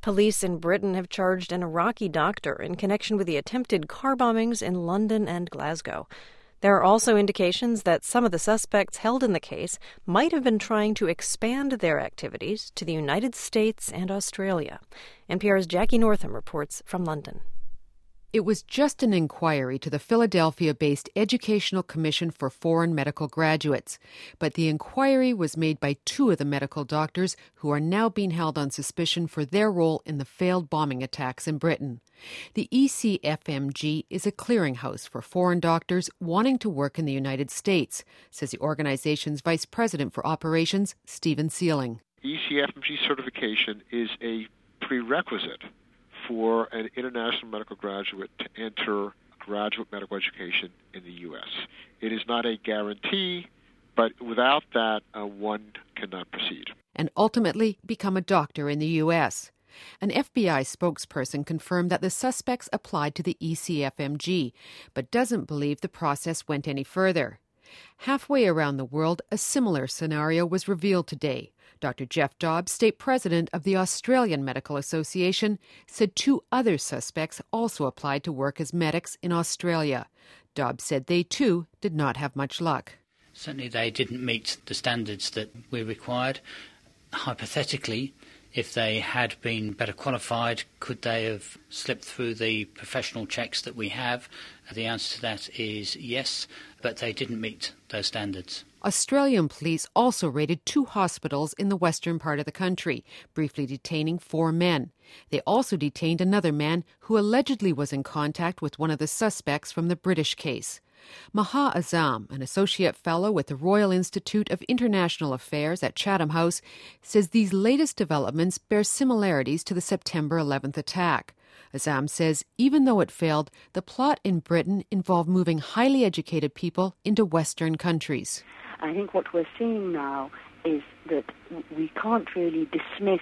Police in Britain have charged an Iraqi doctor in connection with the attempted car bombings in London and Glasgow. There are also indications that some of the suspects held in the case might have been trying to expand their activities to the United States and Australia. NPR's Jackie Northam reports from London. It was just an inquiry to the Philadelphia-based Educational Commission for Foreign Medical Graduates, but the inquiry was made by two of the medical doctors who are now being held on suspicion for their role in the failed bombing attacks in Britain. The ECFMG is a clearinghouse for foreign doctors wanting to work in the United States, says the organization's Vice President for Operations, Stephen Sealing. ECFMG certification is a prerequisite for an international medical graduate to enter graduate medical education in the U.S. It is not a guarantee, but without that, one cannot proceed. And ultimately become a doctor in the U.S. An FBI spokesperson confirmed that the suspects applied to the ECFMG, but doesn't believe the process went any further. Halfway around the world, a similar scenario was revealed today. Dr. Jeff Dobbs, state president of the Australian Medical Association, said two other suspects also applied to work as medics in Australia. Dobbs said they, too, did not have much luck. Certainly they didn't meet the standards that we required. Hypothetically, if they had been better qualified, could they have slipped through the professional checks that we have? The answer to that is yes, but they didn't meet those standards. Australian police also raided two hospitals in the western part of the country, briefly detaining 4 men. They also detained another man who allegedly was in contact with one of the suspects from the British case. Maha Azam, an associate fellow with the Royal Institute of International Affairs at Chatham House, says these latest developments bear similarities to the September 11th attack. Azam says even though it failed, the plot in Britain involved moving highly educated people into Western countries. I think what we're seeing now is that we can't really dismiss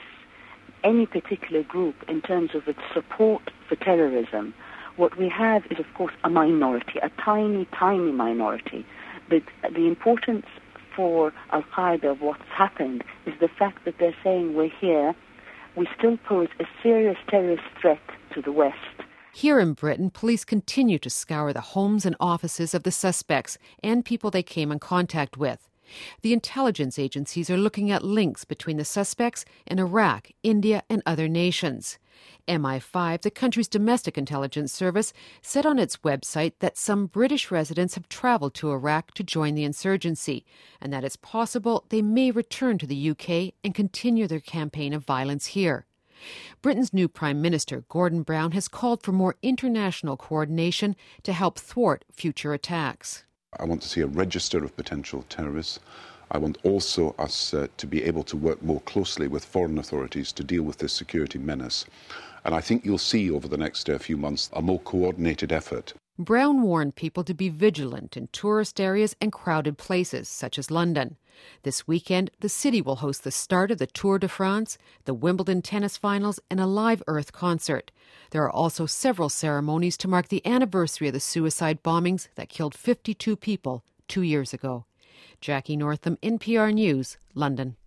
any particular group in terms of its support for terrorism. What we have is, of course, a minority, a tiny, tiny minority. But the importance for Al-Qaeda of what's happened is the fact that they're saying we're here. We still pose a serious terrorist threat to the West. Here in Britain, police continue to scour the homes and offices of the suspects and people they came in contact with. The intelligence agencies are looking at links between the suspects and Iraq, India, and other nations. MI5, the country's domestic intelligence service, said on its website that some British residents have travelled to Iraq to join the insurgency, and that it's possible they may return to the UK and continue their campaign of violence here. Britain's new Prime Minister, Gordon Brown, has called for more international coordination to help thwart future attacks. I want to see a register of potential terrorists. I want also us to be able to work more closely with foreign authorities to deal with this security menace. And I think you'll see over the next few months a more coordinated effort. Brown warned people to be vigilant in tourist areas and crowded places, such as London. This weekend, the city will host the start of the Tour de France, the Wimbledon tennis finals, and a Live Earth concert. There are also several ceremonies to mark the anniversary of the suicide bombings that killed 52 people 2 years ago. Jackie Northam, NPR News, London.